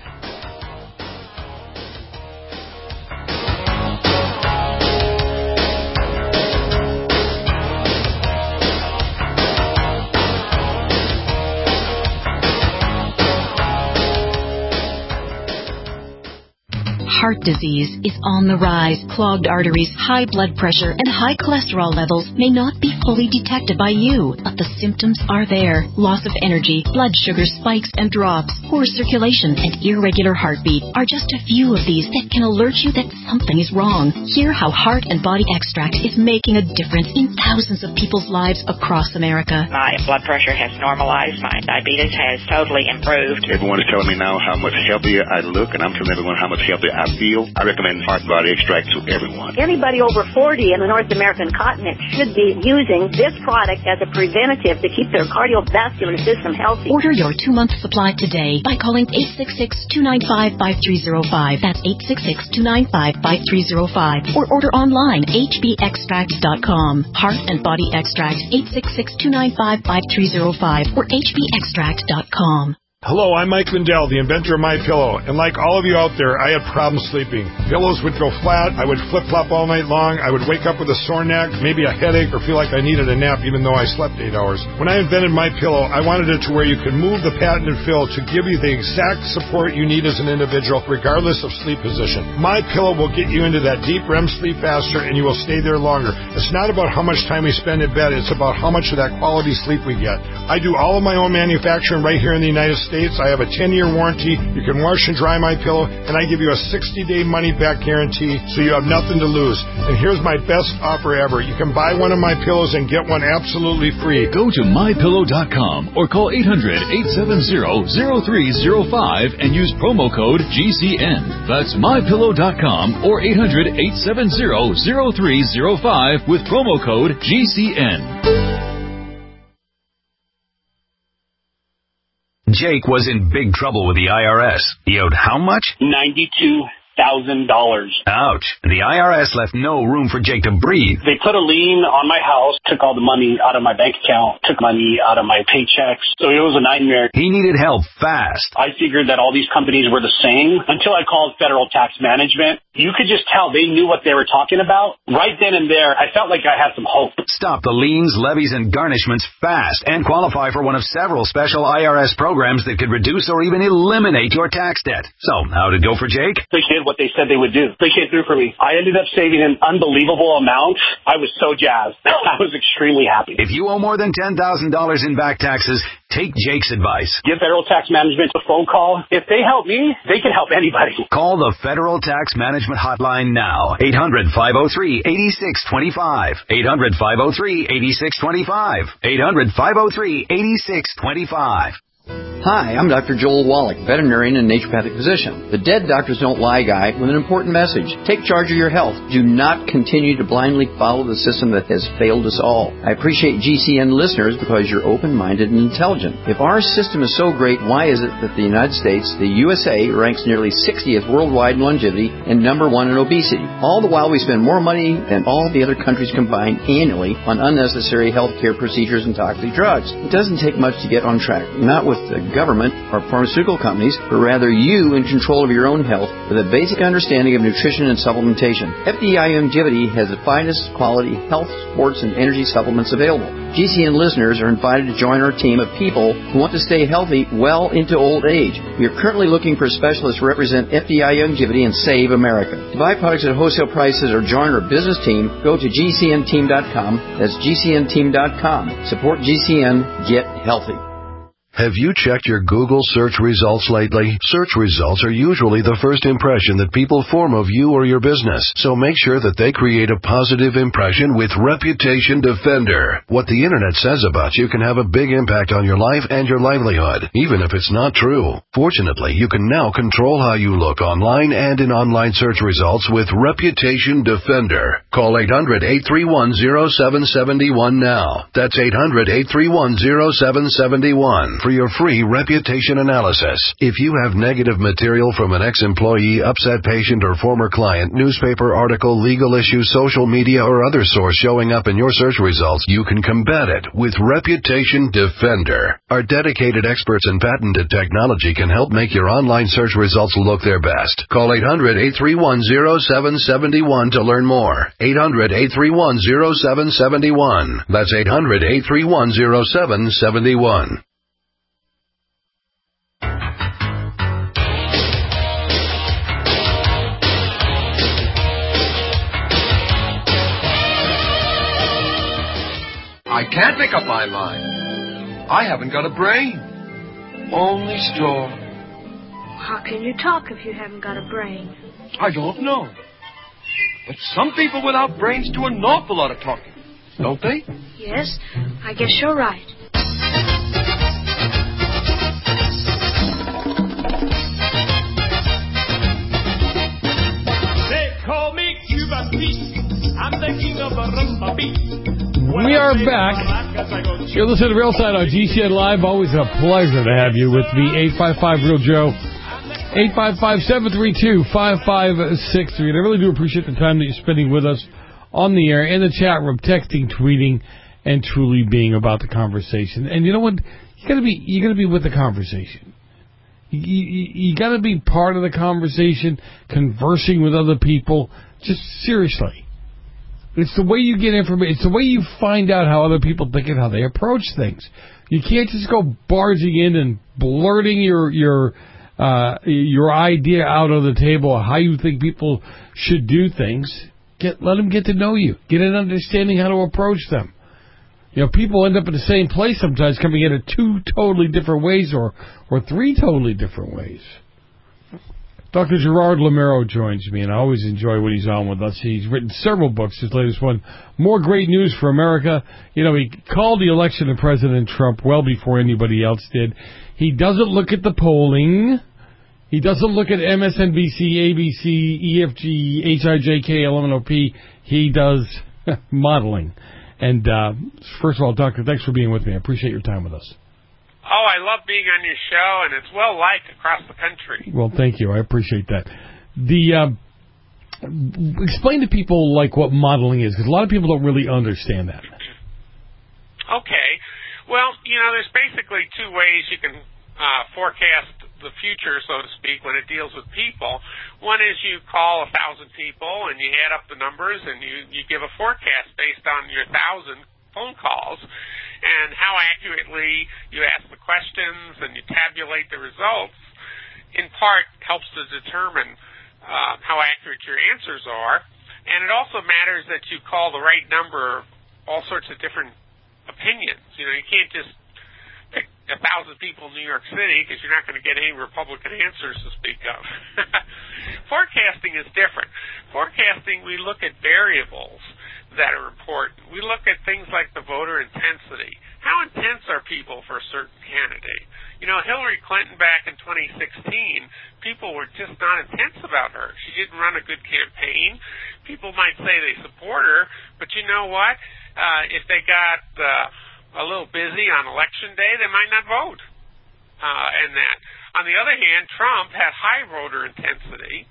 Heart disease is on the rise. Clogged arteries, high blood pressure, and high cholesterol levels may not be fully detected by you, but the symptoms are there. Loss of energy, blood sugar spikes and drops, poor circulation, and irregular heartbeat are just a few of these that can alert you that something is wrong. Hear how Heart and Body Extract is making a difference in thousands of people's lives across America. My blood pressure has normalized. My diabetes has totally improved. Everyone is telling me now how much healthier I look, and I'm telling everyone how much healthier I feel. I recommend Heart and Body Extract to everyone. Anybody over forty in the North American continent should be using this product as a preventative to keep their cardiovascular system healthy. Order your two-month supply today by calling eight six six, two nine five, five three zero five. That's eight six six, two nine five, five three zero five. Or order online, h b extract dot com. Heart and Body Extract, eight six six, two nine five, five three zero five or h b extract dot com. Hello, I'm Mike Lindell, the inventor of MyPillow, and like all of you out there, I had problems sleeping. Pillows would go flat, I would flip-flop all night long, I would wake up with a sore neck, maybe a headache, or feel like I needed a nap even though I slept eight hours. When I invented MyPillow, I wanted it to where you could move the patented fill to give you the exact support you need as an individual, regardless of sleep position. MyPillow will get you into that deep R E M sleep faster, and you will stay there longer. It's not about how much time we spend in bed, it's about how much of that quality sleep we get. I do all of my own manufacturing right here in the United States. I have a ten-year warranty. You can wash and dry MyPillow, and I give you a sixty-day money-back guarantee, so you have nothing to lose. And here's my best offer ever. You can buy one of my pillows and get one absolutely free. Go to my pillow dot com or call eight hundred, eight seven zero, zero three zero five and use promo code G C N. That's my pillow dot com or eight hundred, eight seven zero, zero three zero five with promo code G C N. Jake was in big trouble with the I R S. He owed how much? ninety-two thousand dollars. Ouch. The I R S left no room for Jake to breathe. They put a lien on my house, took all the money out of my bank account, took money out of my paychecks. So it was a nightmare. He needed help fast. I figured that all these companies were the same until I called Federal Tax Management. You could just tell they knew what they were talking about. Right then and there, I felt like I had some hope. Stop the liens, levies, and garnishments fast and qualify for one of several special I R S programs that could reduce or even eliminate your tax debt. So, how did it go for Jake? They did what they said they would do. They came through for me. I ended up saving an unbelievable amount. I was so jazzed. I was extremely happy. If you owe more than ten thousand dollars in back taxes, take Jake's advice. Give Federal Tax Management a phone call. If they help me, they can help anybody. Call the Federal Tax Management Hotline now. eight hundred, five oh three, eight six two five. eight hundred, five oh three, eight six two five. eight hundred, five oh three, eight six two five. Hi, I'm Doctor Joel Wallach, veterinarian and naturopathic physician. The Dead Doctors Don't Lie guy with an important message. Take charge of your health. Do not continue to blindly follow the system that has failed us all. I appreciate G C N listeners because you're open-minded and intelligent. If our system is so great, why is it that the United States, the U S A, ranks nearly sixtieth worldwide in longevity and number one in obesity? All the while we spend more money than all the other countries combined annually on unnecessary healthcare procedures and toxic drugs. It doesn't take much to get on track. Not with the government or pharmaceutical companies, but rather you in control of your own health with a basic understanding of nutrition and supplementation. F D I Longevity has the finest quality health, sports, and energy supplements available. G C N listeners are invited to join our team of people who want to stay healthy well into old age. We are currently looking for specialists to represent F D I Longevity and Save America. To buy products at wholesale prices or join our business team, go to G C N team dot com. That's G C N team dot com. Support G C N. Get healthy. Have you checked your Google search results lately? Search results are usually the first impression that people form of you or your business, so make sure that they create a positive impression with Reputation Defender. What the internet says about you can have a big impact on your life and your livelihood, even if it's not true. Fortunately, you can now control how you look online and in online search results with Reputation Defender. Call eight hundred, eight three one, oh seven seven one now. That's eight hundred, eight three one, oh seven seven one. For your free reputation analysis. If you have negative material from an ex-employee, upset patient, or former client, newspaper article, legal issue, social media, or other source showing up in your search results, you can combat it with Reputation Defender. Our dedicated experts in patented technology can help make your online search results look their best. Call eight hundred, eight three one, oh seven seven one to learn more. eight hundred, eight three one, oh seven seven one. That's eight hundred, eight three one, oh seven seven one. I can't make up my mind. I haven't got a brain. Only straw. How can you talk if you haven't got a brain? I don't know. But some people without brains do an awful lot of talking, don't they? Yes, I guess you're right. They call me Cuba Pete. I'm the king of a rumba beat. We are back. You're listening to Real Side on G C N Live. Always a pleasure to have you with me. eight five five Real Joe. eight five five, seven three two, five five six three. And I really do appreciate the time that you're spending with us on the air, in the chat room, texting, tweeting, and truly being about the conversation. And you know what? You gotta be, you gotta be with the conversation. You, you, you gotta be part of the conversation, conversing with other people. Just seriously. It's the way you get information. It's the way you find out how other people think and how they approach things. You can't just go barging in and blurting your your uh, your idea out on the table, how you think people should do things. Get let them get to know you. Get an understanding how to approach them. You know, people end up in the same place sometimes, coming in at two totally different ways, or or three totally different ways. Doctor Gerard Lamero joins me, and I always enjoy when he's on with us. He's written several books. His latest one, More Great News for America. You know, he called the election of President Trump well before anybody else did. He doesn't look at the polling. He doesn't look at M S N B C, A B C, E F G, H I J K L M N O P. He does modeling. And uh, first of all, Doctor, thanks for being with me. I appreciate your time with us. Oh, I love being on your show, and it's well-liked across the country. Well, thank you. I appreciate that. The uh, explain to people like what modeling is, because a lot of people don't really understand that. Okay. Well, you know, there's basically two ways you can uh, forecast the future, so to speak, when it deals with people. One is you call a thousand people and you add up the numbers and you, you give a forecast based on your thousand phone calls and how accurately you ask the questions and you tabulate the results, in part helps to determine uh, how accurate your answers are. And it also matters that you call the right number of all sorts of different opinions. You know, you can't just pick a thousand people in New York City because you're not going to get any Republican answers to speak of. Forecasting is different. Forecasting, we look at variables that are important. We look at things like the voter intensity. How intense are people for a certain candidate? You know, Hillary Clinton back in twenty sixteen, people were just not intense about her. She didn't run a good campaign. People might say they support her, but you know what? Uh, if they got uh, a little busy on election day, they might not vote. Uh, and that. On the other hand, Trump had high voter intensity,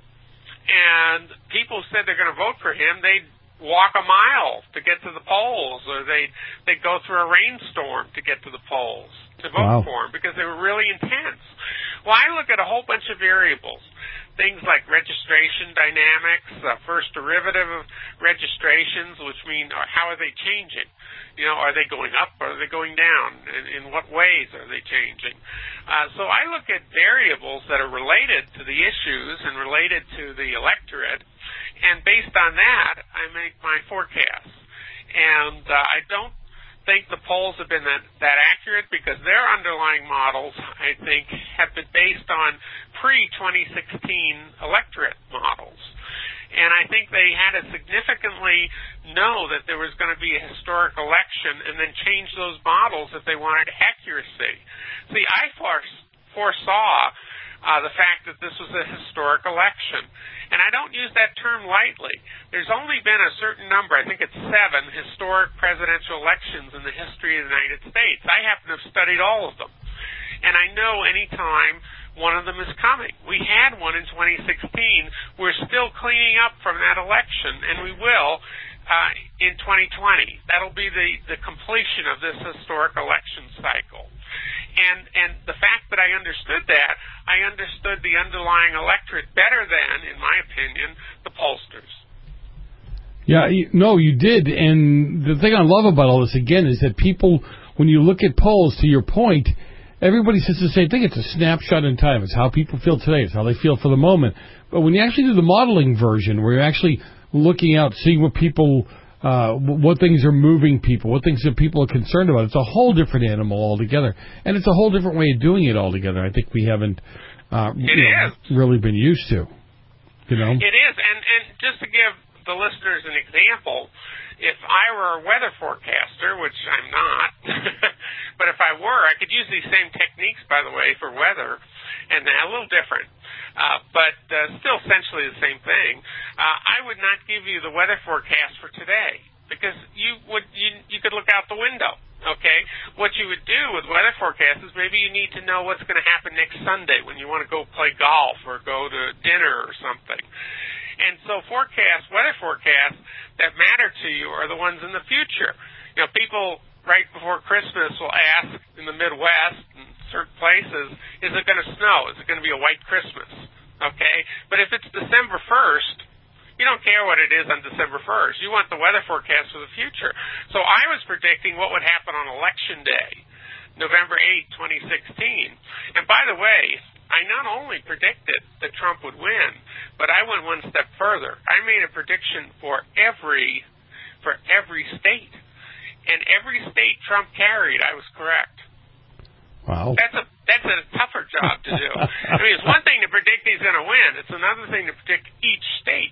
and people said they're going to vote for him. They'd walk a mile to get to the polls, or they'd, they'd go through a rainstorm to get to the polls to vote Wow. for him because they were really intense. Well, I look at a whole bunch of variables. Things like registration dynamics, uh, first derivative of registrations, which mean uh, how are they changing? You know, are they going up? Or are they going down? In, in what ways are they changing? Uh, so I look at variables that are related to the issues and related to the electorate, and based on that, I make my forecasts. And uh, I don't think the polls have been that, that accurate because their underlying models, I think, have been based on pre twenty sixteen electorate models. And I think they had to significantly know that there was going to be a historic election and then change those models if they wanted accuracy. See, I foresaw uh, the fact that this was a historic election. And I don't use that term lightly. There's only been a certain number, I think it's seven, historic presidential elections in the history of the United States. I happen to have studied all of them. And I know any time one of them is coming. We had one in twenty sixteen. We're still cleaning up from that election, and we will uh, in twenty twenty. That'll be the, the completion of this historic election cycle. And and the fact that I understood that, I understood the underlying electorate better than, in my opinion, the pollsters. Yeah, you, no, you did. And the thing I love about all this, again, is that people, when you look at polls, to your point, everybody says the same thing. It's a snapshot in time. It's how people feel today. It's how they feel for the moment. But when you actually do the modeling version, where you're actually looking out, seeing what people... Uh, what things are moving people, what things that people are concerned about. It's a whole different animal altogether. And it's a whole different way of doing it altogether. I think we haven't uh, it you know, is. really been used to. You know? It is. And, and just to give the listeners an example, if I were a weather forecaster, which I'm not, but if I were, I could use these same techniques, by the way, for weather, and a little different. Uh, but uh, still essentially the same thing. Uh, I would not give you the weather forecast for today because you would you, you could look out the window. Okay, what you would do with weather forecasts is maybe you need to know what's going to happen next Sunday when you want to go play golf or go to dinner or something. And so forecasts, weather forecasts that matter to you are the ones in the future. You know, people right before Christmas will ask in the Midwest and certain places, is it going to snow? Is it going to be a white Christmas? Okay? But if it's December first, you don't care what it is on December first. You want the weather forecast for the future. So I was predicting what would happen on Election Day, November eighth, twenty sixteen. And by the way, I not only predicted that Trump would win, but I went one step further. I made a prediction for every for every state. And every state Trump carried, I was correct. Wow. That's a that's a tougher job to do. I mean, it's one thing to predict he's going to win. It's another thing to predict each state.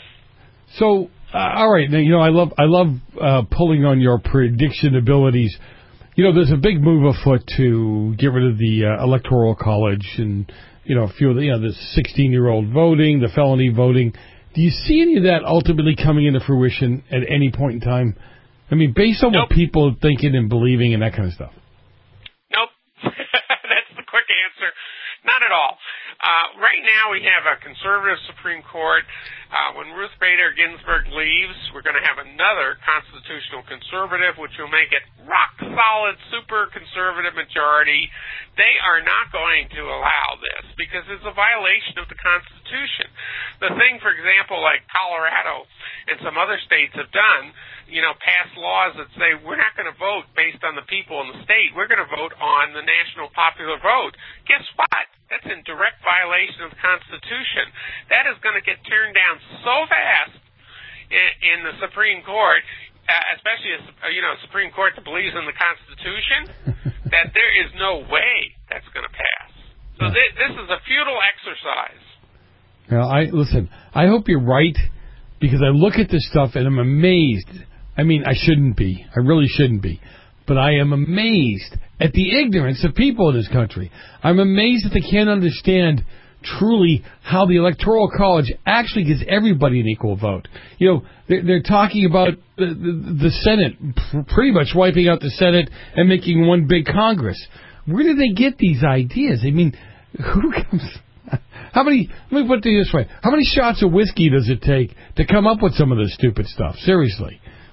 So, uh, all right, now, you know, I love I love uh, pulling on your prediction abilities. You know, there's a big move afoot to get rid of the uh, Electoral College and, you know, a few of the, you know, the sixteen-year-old voting, the felony voting. Do you see any of that ultimately coming into fruition at any point in time? I mean, based on nope. what people are thinking and believing and that kind of stuff. Nope. That's the quick answer. Not at all. Uh, right now we have a conservative Supreme Court. Uh, when Ruth Bader Ginsburg leaves, we're going to have another constitutional conservative, which will make it rock solid, super conservative majority. They are not going to allow this because it's a violation of the Constitution. The thing, for example, like Colorado and some other states have done, you know, pass laws that say we're not going to vote based on the people in the state. We're going to vote on the national popular vote. Guess what? That's in direct violation of the Constitution. That is going to get turned down so fast in, in the Supreme Court, uh, especially a, you know, a Supreme Court that believes in the Constitution, that there is no way that's going to pass. So th- this is a futile exercise. Now, I listen. I hope you're right because I look at this stuff and I'm amazed. I mean, I shouldn't be. I really shouldn't be. But I am amazed at the ignorance of people in this country. I'm amazed that they can't understand truly how the Electoral College actually gives everybody an equal vote. You know, they're, they're talking about the, the, the Senate, pretty much wiping out the Senate and making one big Congress. Where do they get these ideas? I mean, who comes... How many, let me put it this way, how many shots of whiskey does it take to come up with some of this stupid stuff? Seriously.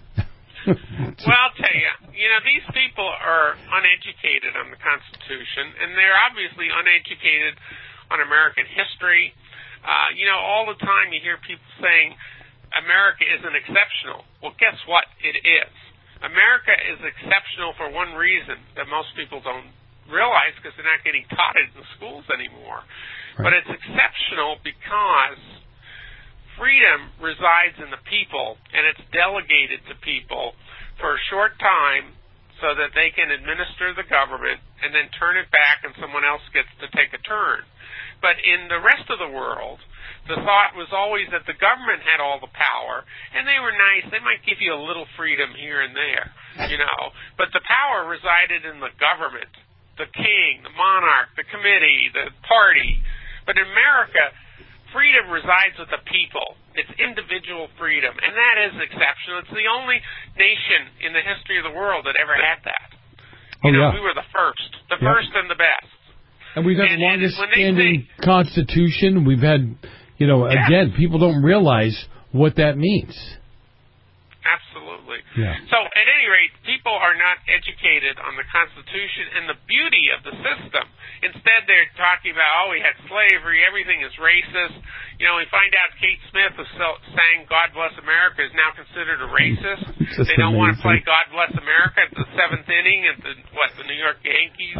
Well, I'll tell you, you know, these people are uneducated on the Constitution, and they're obviously uneducated on American history. Uh, you know, all the time you hear people saying America isn't exceptional. Well, guess what? It is. America is exceptional for one reason that most people don't realize because they're not getting taught it in the schools anymore. Right. But it's exceptional because freedom resides in the people, and it's delegated to people for a short time so that they can administer the government and then turn it back and someone else gets to take a turn. But in the rest of the world, the thought was always that the government had all the power, and they were nice. They might give you a little freedom here and there, you know. But the power resided in the government, the king, the monarch, the committee, the party. But in America, freedom resides with the people. It's individual freedom, and that is exceptional. It's the only nation in the history of the world that ever had that. You oh, know, yeah. we were the first, the yeah. first and the best. And we've had and, the longest and standing say, Constitution. We've had, you know, yeah. again, people don't realize what that means. Absolutely. Yeah. So, at any rate, people are not educated on the Constitution and the beauty of the system. Instead, they're talking about, oh, we had slavery, everything is racist. You know, we find out Kate Smith, who sang God Bless America, is now considered a racist. They don't amazing. want to play God Bless America at the seventh inning at the, what, the New York Yankees?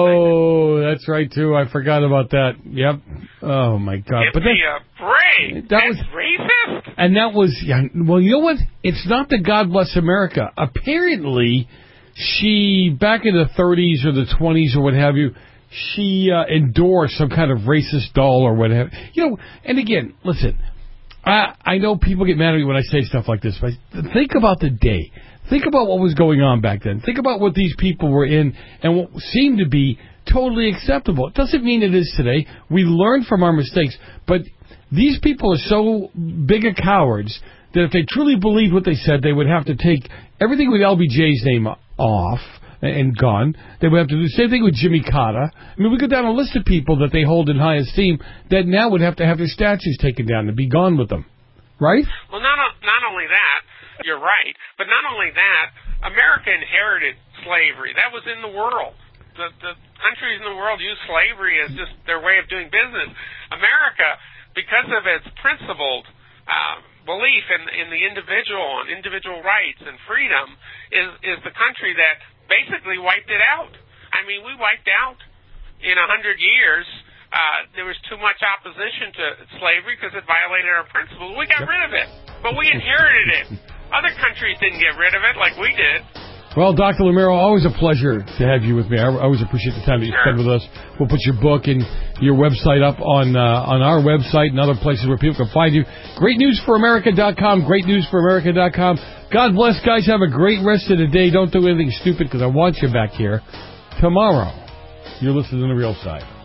Oh, that's right, too. I forgot about that. Yep. Oh, my God. Give but me that, a break. That that's was racist? And that was, yeah, well, you know what? It's not the God Bless America. Apparently, she, back in the thirties or the twenties or what have you, she uh, endorsed some kind of racist doll or whatever. You know, and again, listen, I I know people get mad at me when I say stuff like this, but think about the day. Think about what was going on back then. Think about what these people were in and what seemed to be totally acceptable. It doesn't mean it is today. We learn from our mistakes, but these people are so big of cowards that if they truly believed what they said, they would have to take everything with L B J's name off and gone. They would have to do the same thing with Jimmy Carter. I mean, we go down a list of people that they hold in high esteem that now would have to have their statues taken down and be gone with them. Right? Well, not not only that, you're right, but not only that, America inherited slavery. That was in the world. The, the countries in the world use slavery as just their way of doing business. America, because of its principled uh, belief in, in the individual and individual rights and freedom, is, is the country that basically wiped it out. I mean, we wiped out in a hundred years. Uh, there was too much opposition to slavery because it violated our principles. We got rid of it, but we inherited it. Other countries didn't get rid of it like we did. Well, Doctor Lamero, always a pleasure to have you with me. I always appreciate the time that you sure. spend with us. We'll put your book and your website up on uh, on our website and other places where people can find you. great news for america dot com, great news for america dot com. God bless, guys. Have a great rest of the day. Don't do anything stupid because I want you back here tomorrow. You're listening to The Real Side.